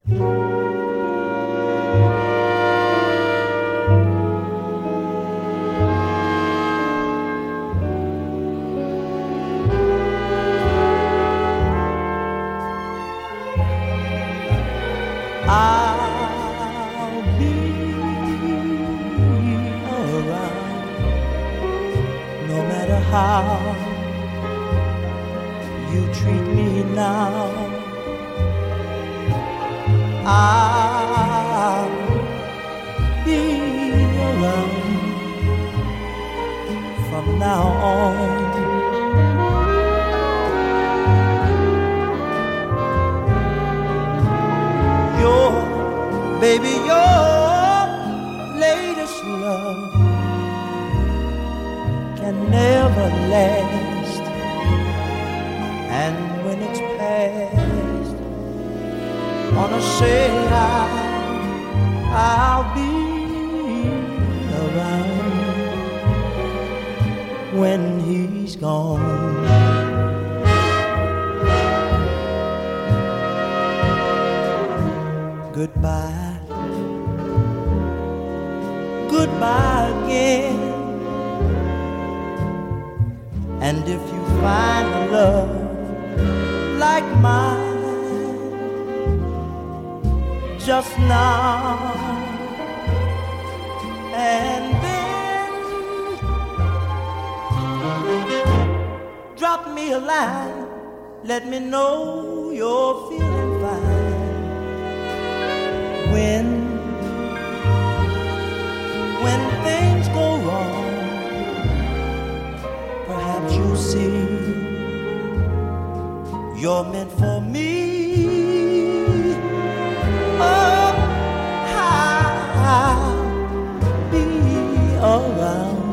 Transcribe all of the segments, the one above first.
I'll be around no matter how you treat me now. I'll be around from now on. Baby, your latest love can never last, and when it's past, wanna say I'll be around when he's gone. Goodbye, goodbye again. And if you find a love like mine just now, and then drop me a line, let me know you're feeling fine. When things go wrong, perhaps you'll see you're meant for me. Oh, I'll be around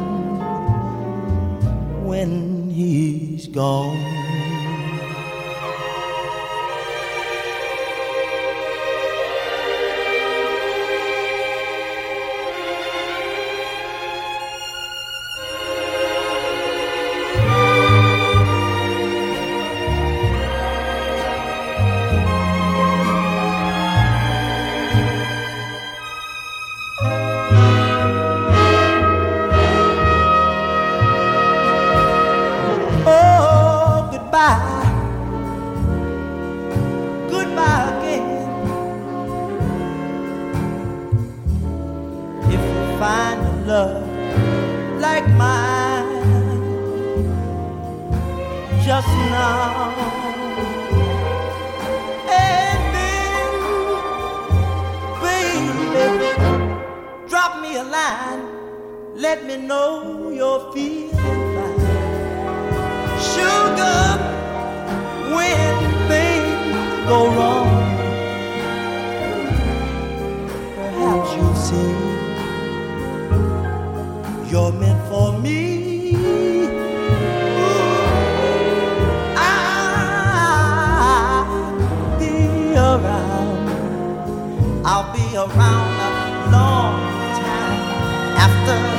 when he's gone. Goodbye again. If you find a love like mine just now, and then, baby, drop me a line, let me know you're feeling fine. Sugar, when things go wrong, perhaps you'll see you're meant for me. Ooh, I'll be around. I'll be around a long time after